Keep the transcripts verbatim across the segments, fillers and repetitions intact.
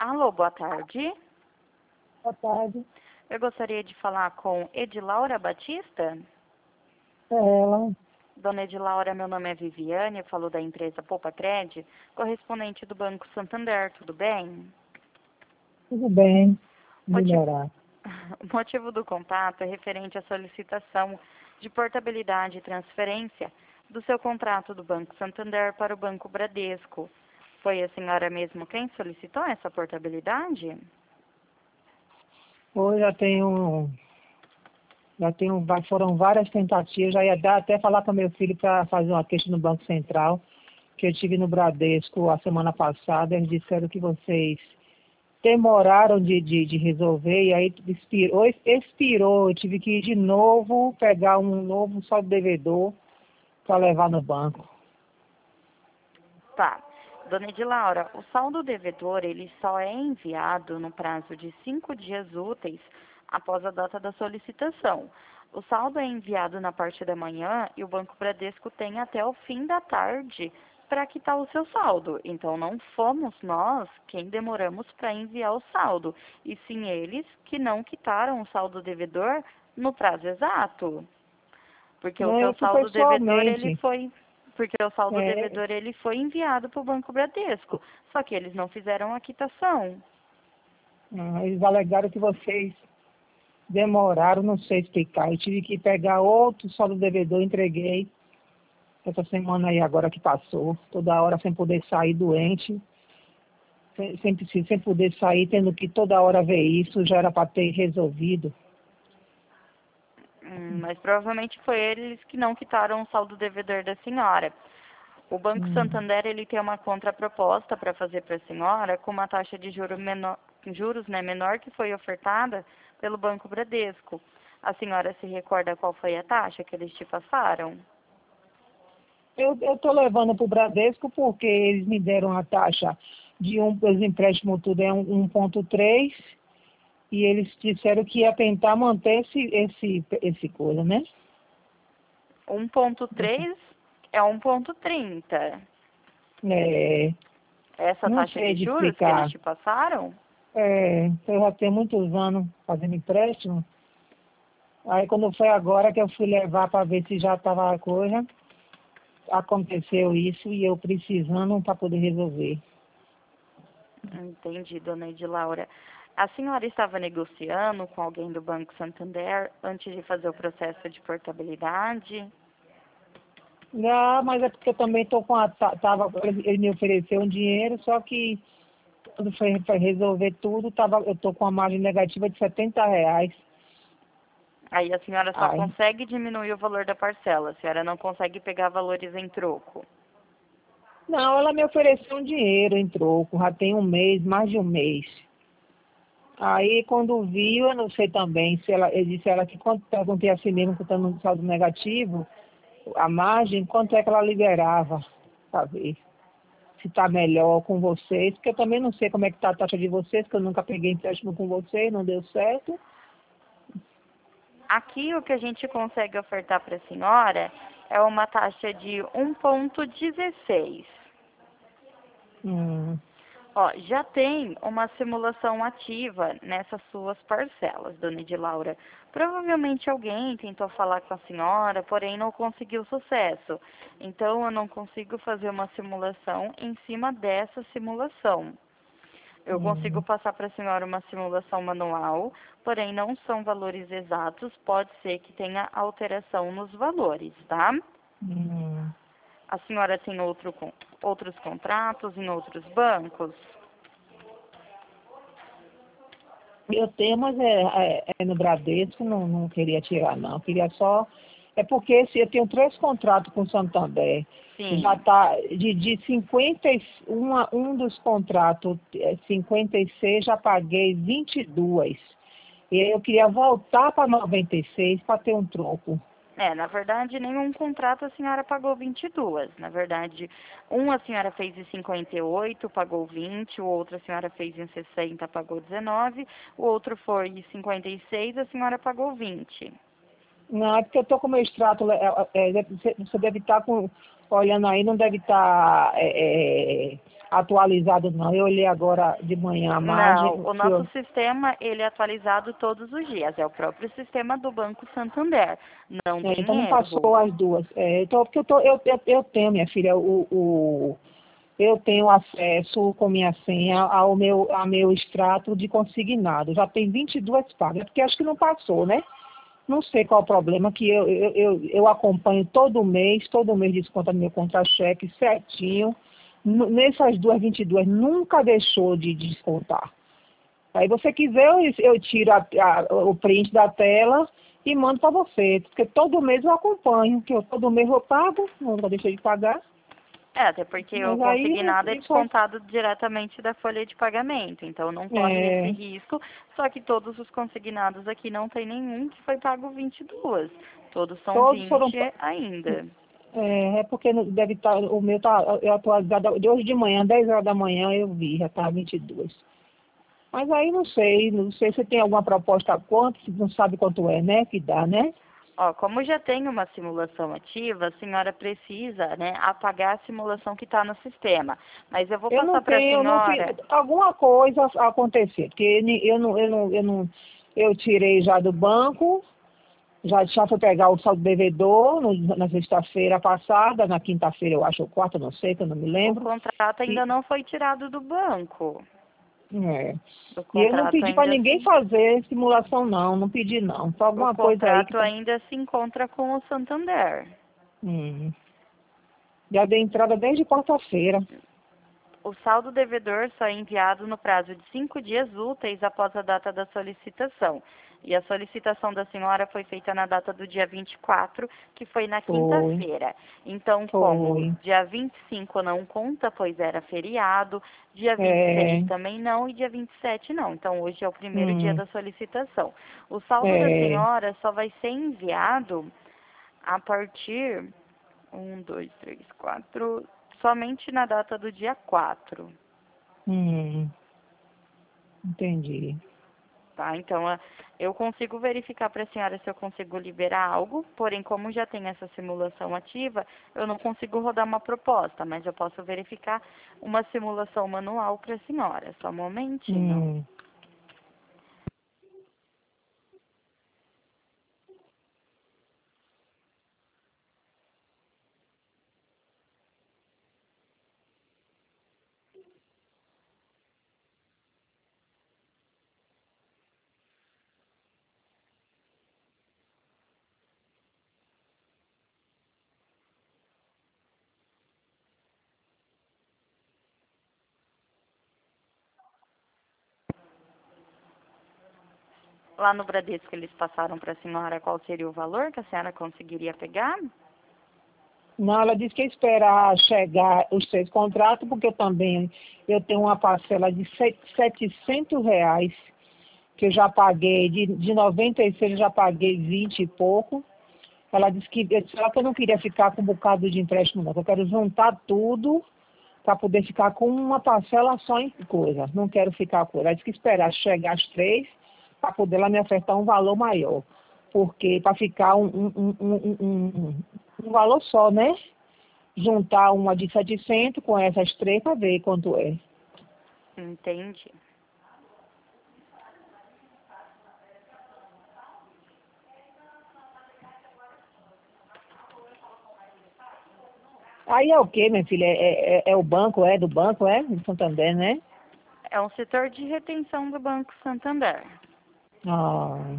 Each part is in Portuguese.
Alô, boa tarde. Boa tarde. Eu gostaria de falar com Edilaura Batista. É ela. Dona Edilaura, meu nome é Viviane, eu falo da empresa Poupa Cred, correspondente do Banco Santander, tudo bem? Tudo bem. Motivo, Melhorar. o motivo do contato é referente à solicitação de portabilidade e transferência do seu contrato do Banco Santander para o Banco Bradesco. Foi a senhora mesmo quem solicitou essa portabilidade? Hoje já tenho, já tenho, foram várias tentativas, já ia dar até falar com meu filho para fazer uma queixa no Banco Central, que eu tive no Bradesco a semana passada, eles disseram que vocês demoraram de, de, de resolver, e aí expirou, expirou, eu tive que ir de novo, pegar um novo saldo devedor para levar no banco. Tá. Dona Edilaura, o saldo devedor ele só é enviado no prazo de cinco dias úteis após a data da solicitação. O saldo é enviado na parte da manhã e o Banco Bradesco tem até o fim da tarde para quitar o seu saldo. Então, não fomos nós quem demoramos para enviar o saldo, e sim eles que não quitaram o saldo devedor no prazo exato. Porque o Não, seu eu fui saldo devedor ele pessoalmente. foi porque o saldo É, devedor ele foi enviado para o Banco Bradesco, só que eles não fizeram a quitação. ah, eles alegaram que vocês demoraram, não sei explicar. Eu tive que pegar outro saldo devedor, entreguei essa semana aí agora que passou, toda hora sem poder sair doente, sem, sem, precis- sem poder sair, tendo que toda hora ver isso, já era para ter resolvido. Hum, mas provavelmente foi eles que não quitaram o saldo devedor da senhora. O Banco Hum. Santander ele tem uma contraproposta para fazer para a senhora com uma taxa de juros menor, juros, né, menor que foi ofertada pelo Banco Bradesco. A senhora se recorda qual foi a taxa que eles te passaram? Eu estou levando para o Bradesco porque eles me deram a taxa de um, os empréstimos tudo é um, um ponto três e eles disseram que ia tentar manter esse, esse, esse coisa, né? um ponto três é um ponto trinta. É, Essa não taxa sei de de juros que eles explicar. te passaram? É, eu já tenho muitos anos fazendo empréstimo. Aí quando foi agora que eu fui levar para ver se já estava a coisa, aconteceu isso e eu precisando para poder resolver. Entendi, dona Edilaura. A senhora estava negociando com alguém do Banco Santander antes de fazer o processo de portabilidade? Não, mas é porque eu também tô com a. ta- Tava, ele me ofereceu um dinheiro, só que quando foi para resolver tudo, tava, eu tô com uma margem negativa de setenta reais. Aí a senhora só Ai, consegue diminuir o valor da parcela, a senhora não consegue pegar valores em troco. não, ela me ofereceu um dinheiro em troco, já tem um mês, mais de um mês. Aí quando viu, eu não sei também se ela, eu disse a ela que quando perguntei assim mesmo, que estando no saldo negativo, a margem, quanto é que ela liberava, para ver se está melhor com vocês, porque eu também não sei como é que está a taxa de vocês, que eu nunca peguei empréstimo com vocês, não deu certo. Aqui o que a gente consegue ofertar para a senhora é uma taxa de um ponto dezesseis. Hum, Ó, já tem uma simulação ativa nessas suas parcelas, dona Edilaura. Provavelmente alguém tentou falar com a senhora, porém não conseguiu sucesso. Então, eu não consigo fazer uma simulação em cima dessa simulação. Eu consigo hum, passar para a senhora uma simulação manual, porém não são valores exatos, pode ser que tenha alteração nos valores, tá? hum. A senhora tem outro, con- outros contratos em outros bancos? Eu tenho, mas é, é, é no Bradesco, não, não queria tirar não, queria só. É porque esse, eu tenho três contratos com o Santander. Já Sim. está de, de cinquenta e um, um dos contratos, é, cinquenta e seis, já paguei vinte e dois. E aí eu queria voltar para noventa e seis para ter um troco. É, na verdade, nenhum contrato a senhora pagou vinte e duas. Na verdade, um a senhora fez em cinquenta e oito, pagou vinte, o outro a senhora fez em sessenta, pagou dezenove, o outro foi em cinquenta e seis, a senhora pagou vinte. Não, é porque eu estou com o meu extrato, é, é, deve- você você deve estar com, olhando aí, não deve estar atualizado, não. Eu olhei agora de manhã a margem. Não, o que eu- nosso sistema, ele é atualizado todos os dias. É o próprio sistema do Banco Santander. Não é, tem então não erro. passou as duas. É, então, porque eu, tô, eu, eu, eu tenho, minha filha, o, o, eu tenho acesso com minha senha ao meu, ao meu extrato de consignado. Já tem vinte e duas pagas, porque acho que não passou, né? Não sei qual é o problema, que eu, eu, eu, eu acompanho todo mês, todo mês desconta no meu contra-cheque certinho. N- Nessas duas, vinte e duas, nunca deixou de descontar. Aí você quiser, eu, eu tiro a- a- o print da tela e mando para você, porque todo mês eu acompanho, que eu todo mês eu pago, nunca deixei de pagar. É, até porque o Mas aí consignado é isso foi, descontado diretamente da folha de pagamento, então não corre esse é, risco, só que todos os consignados aqui não tem nenhum que foi pago vinte e duas. Todos são todos foram. vinte ainda. É, é porque não- deve estar, o meu tá eu atualizado, de hoje de manhã, dez horas da manhã eu vi, já está vinte e dois. Mas aí não sei, não sei se tem alguma proposta quanto, se não sabe quanto é, né, que dá, né? Ó, como já tem uma simulação ativa, a senhora precisa, né, apagar a simulação que está no sistema. Mas eu vou Eu não passar para a tenho, eu não fiz, senhora. alguma coisa aconteceu, porque ni- eu não, eu não, eu não, eu tirei já do banco, já, já fui pegar o saldo devedor no- na sexta-feira passada, na quinta-feira eu acho, ou quarta, não sei, que eu não me O lembro. contrato ainda E, não foi tirado do banco. é, O e eu não contrato pedi para ainda ninguém se, fazer simulação não, não pedi não, só o alguma coisa aí que contrato tá. ainda se encontra com o Santander. Hum, já dei entrada desde quarta-feira. O saldo devedor só é enviado no prazo de cinco dias úteis após a data da solicitação. E a solicitação da senhora foi feita na data do dia vinte e quatro, que foi na Foi, quinta-feira. Então, como foi. dia vinte e cinco não conta, pois era feriado, dia vinte e seis É, também não e dia vinte e sete não. Então, hoje é o primeiro dia hum, da solicitação. O saldo da é, senhora só vai ser enviado a partir um, dois, três, quatro. Somente na data do dia quatro, hum, entendi. tá? Então, a- eu consigo verificar para a senhora se eu consigo liberar algo, porém, como já tem essa simulação ativa, eu não consigo rodar uma proposta, mas eu posso verificar uma simulação manual para a senhora. Só um momentinho. Hum. Lá no Bradesco, eles passaram para a senhora qual seria o valor que a senhora conseguiria pegar? Não, ela disse que ia esperar chegar os seis contratos, porque eu também eu tenho uma parcela de se- setecentos reais que eu já paguei, de, de noventa e seis eu já paguei vinte e pouco. Ela disse que, eu disse ela que eu não queria ficar com um bocado de empréstimo, não, que eu quero juntar tudo para poder ficar com uma parcela só em coisa. Não quero ficar com ela. Ela disse que esperar chegar as três para poder ela me ofertar um valor maior. Porque para ficar um, um, um, um, um, um um valor só, né? Juntar uma de setecentos com essas três para ver quanto é. Entendi. Aí é o quê, minha filha? É, é, é o banco, é do banco, é? De Santander, né? É um setor de retenção do Banco Santander. Ah,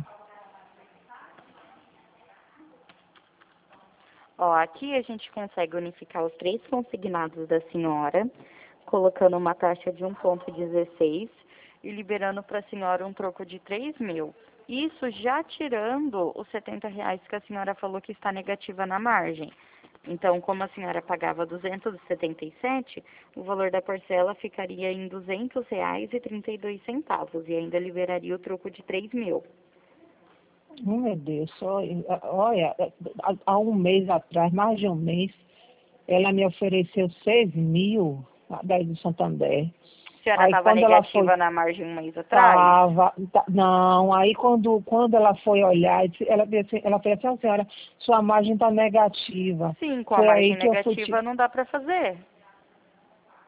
Ó, aqui a gente consegue unificar os três consignados da senhora, colocando uma taxa de um vírgula dezesseis e liberando para a senhora um troco de três mil. Isso já tirando os setenta reais que a senhora falou que está negativa na margem. Então, como a senhora pagava duzentos e setenta e sete, o valor da parcela ficaria em duzentos reais e trinta e dois centavos e ainda liberaria o troco de três mil. oh, meu Deus, só, olha, há, há um mês atrás, mais de um mês, ela me ofereceu seis mil daí do Santander. A senhora Aí estava quando ela foi, negativa na margem um mês atrás? tava, tá- não, aí quando, quando ela foi olhar, ela, disse- ela fez assim, "Ah, senhora, sua margem está negativa." Sim, com a Foi aí margem que eu fui, negativa não dá para fazer.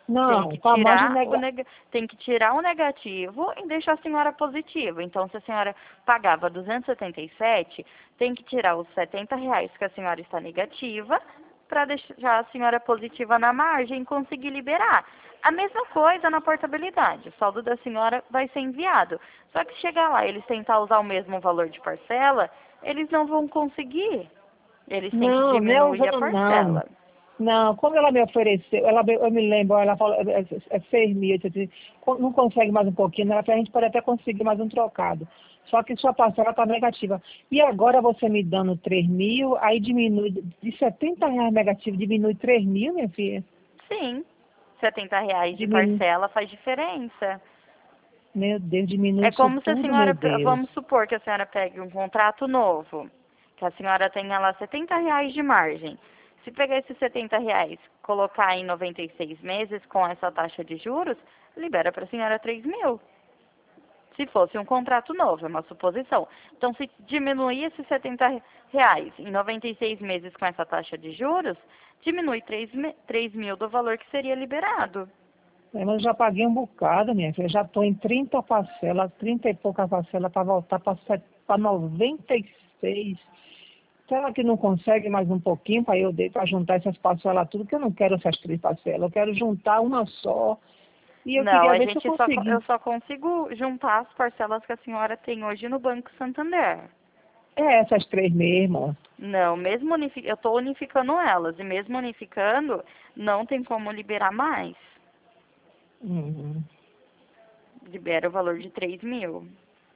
Tem Não, que com a margem tirar o nega... neg... tem que tirar o negativo e deixar a senhora positiva. Então, se a senhora pagava duzentos e setenta e sete, tem que tirar os setenta reais que a senhora está negativa para deixar a senhora positiva na margem e conseguir liberar. A mesma coisa na portabilidade. O saldo da senhora vai ser enviado. Só que chegar lá, eles tentar usar o mesmo valor de parcela, eles não vão conseguir. Eles têm que Não, não, diminuir a não. parcela. Não, quando ela me ofereceu, ela, me- eu me lembro, ela falou, é, é é seis mil, eu disse, "Co- não consegue mais um pouquinho, ela falou, a gente pode até conseguir mais um trocado. Só que sua parcela está negativa. E agora você me dando três mil, aí diminui, de setenta reais negativo, diminui três mil, minha filha? Sim, setenta reais de Diminui, parcela faz diferença. meu Deus, diminui É isso como se a tudo, meu senhora, pe- Deus. vamos supor que a senhora pegue um contrato novo, que a senhora tenha lá setenta reais de margem. Se pegar esses setenta reais, colocar em noventa e seis meses com essa taxa de juros, libera para a senhora três mil. Se fosse um contrato novo, é uma suposição. Então, se diminuir esses setenta reais em noventa e seis meses com essa taxa de juros, diminui três mi- três mil do valor que seria liberado. É, mas eu já paguei um bocado, minha filha. Já estou em trinta parcelas, trinta e pouca parcela para voltar para noventa e seis. Será que não consegue mais um pouquinho para eu para juntar essas parcelas tudo? Que eu não quero essas três parcelas, eu quero juntar uma só. E eu Não, queria a ver se eu gente só, co- consegui. eu só consigo juntar as parcelas que a senhora tem hoje no Banco Santander. É essas três mesmo. Não, mesmo unifi- eu estou unificando elas, e mesmo unificando, não tem como liberar mais. Uhum. Libera o valor de três mil.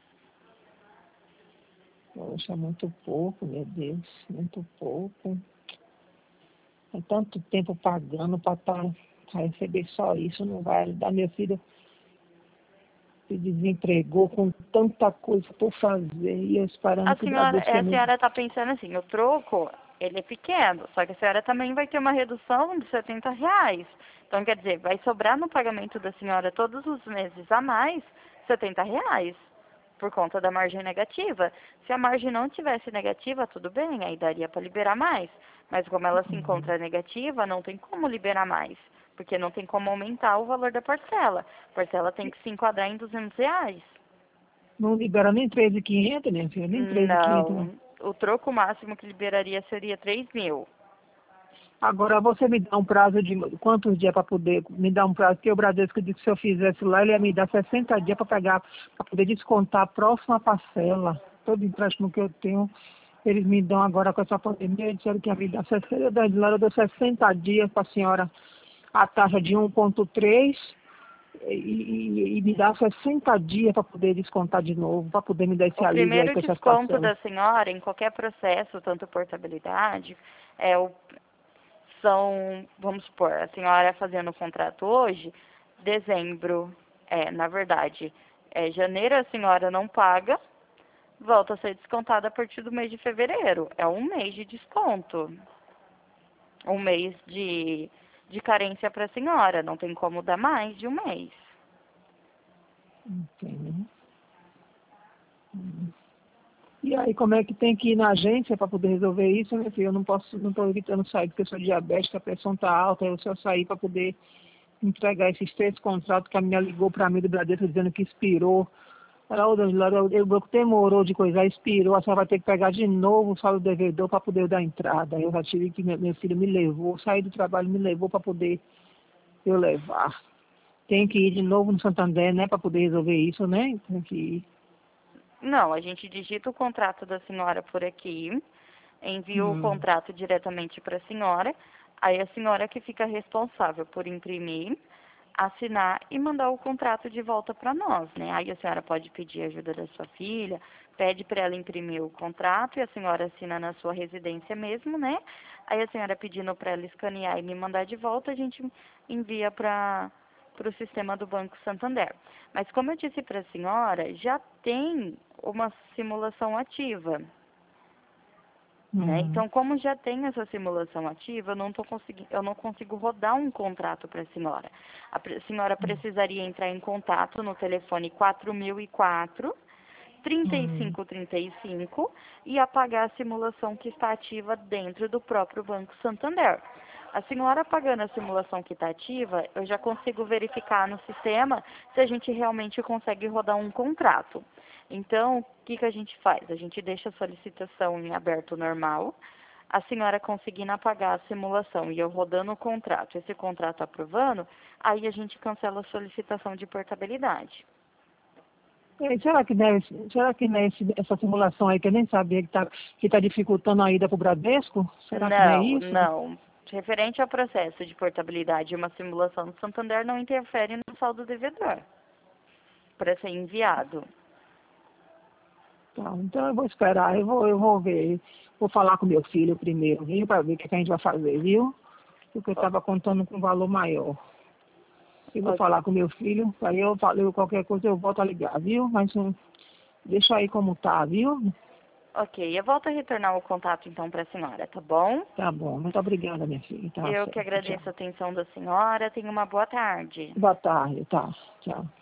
Poxa, muito pouco, meu Deus, muito pouco. É tanto tempo pagando para tá, pra receber só isso, não vai dar. Meu filho se desempregou com tanta coisa por fazer e eu A esperando que o senhora, Bradesco é, ia a me... senhora está pensando assim, o troco, ele é pequeno, só que a senhora também vai ter uma redução de setenta reais. Então, quer dizer, vai sobrar no pagamento da senhora todos os meses a mais setenta reais, por conta da margem negativa. Se a margem não tivesse negativa, tudo bem, aí daria para liberar mais. Mas como ela se encontra negativa, não tem como liberar mais, porque não tem como aumentar o valor da parcela. A parcela tem que se enquadrar em duzentos reais. Não libera nem três mil e quinhentos, minha filha, nem três mil e quinhentos, não. Não, o troco máximo que liberaria seria três mil. Agora você me dá um prazo de quantos dias para poder me dar um prazo? Porque o Bradesco disse que se eu fizesse lá, ele ia me dar sessenta dias para pegar, para poder descontar a próxima parcela. Todo empréstimo que eu tenho, eles me dão agora com essa pandemia, eles disseram que ia me dar sessenta, lá eu dou sessenta dias para a senhora a taxa de um vírgula três e, e, e me dá sessenta dias para poder descontar de novo, para poder me dar esse O alívio aí primeiro com essas desconto parcelas. da senhora em qualquer processo, tanto portabilidade, é o, são, vamos supor, a senhora fazendo o contrato hoje, dezembro, é, na verdade, é, janeiro a senhora não paga, volta a ser descontada a partir do mês de fevereiro. É um mês de desconto. Um mês de, de carência para a senhora. Não tem como dar mais de um mês. Entendeu? E aí, como é que tem que ir na agência para poder resolver isso, meu filho? Eu não posso, não estou evitando sair porque eu sou diabética, a pressão está alta, eu só sair para poder entregar esses três contratos que a menina ligou para mim do Bradesco dizendo que expirou. Ela, ô, Dona Glória, o banco demorou de coisar, expirou, a senhora vai ter que pegar de novo o saldo devedor para poder dar entrada. Eu já tive que, meu, meu filho me levou, saí do trabalho, me levou para poder eu levar. Tem que ir de novo no Santander, né, para poder resolver isso, né? Tem que ir. Não, a gente digita o contrato da senhora por aqui, envia o Hum. contrato diretamente para a senhora, aí a senhora que fica responsável por imprimir, assinar e mandar o contrato de volta para nós, né? Aí a senhora pode pedir ajuda da sua filha, pede para ela imprimir o contrato e a senhora assina na sua residência mesmo, né? Aí a senhora pedindo para ela escanear e me mandar de volta, a gente envia para para o sistema do Banco Santander. Mas como eu disse para a senhora, já tem uma simulação ativa, né? Hum. Então, como já tem essa simulação ativa, eu não, tô consegui eu não consigo rodar um contrato para a senhora. A pre- senhora precisaria entrar em contato no telefone quatro mil e quatro, trinta e Hum. cinco trinta e cinco e apagar a simulação que está ativa dentro do próprio Banco Santander. A senhora pagando a simulação quitativa, eu já consigo verificar no sistema se a gente realmente consegue rodar um contrato. Então, o que, que a gente faz? A gente deixa a solicitação em aberto normal, a senhora conseguindo apagar a simulação e eu rodando o contrato, esse contrato aprovando, aí a gente cancela a solicitação de portabilidade. E será que deve, será que não é esse- essa simulação aí que eu nem sabia que está que tá dificultando a ida para o Bradesco? Será que não é Não, isso? não. Referente ao processo de portabilidade, uma simulação do Santander não interfere no saldo devedor para ser enviado. Tá, então eu vou esperar, eu vou, eu vou ver, vou falar com meu filho primeiro, viu, para ver o que, que a gente vai fazer, viu? Porque eu estava contando com um valor maior. Eu vou Ok, falar com meu filho, aí eu falo qualquer coisa eu volto a ligar, viu? Mas hum, deixa aí como tá, viu? ok, eu volto a retornar o contato então para a senhora, tá bom? Tá bom, muito obrigada, minha filha. Tá Eu que certo, tchau. agradeço a atenção da senhora. Tenha uma boa tarde. Boa tarde, tá, tchau.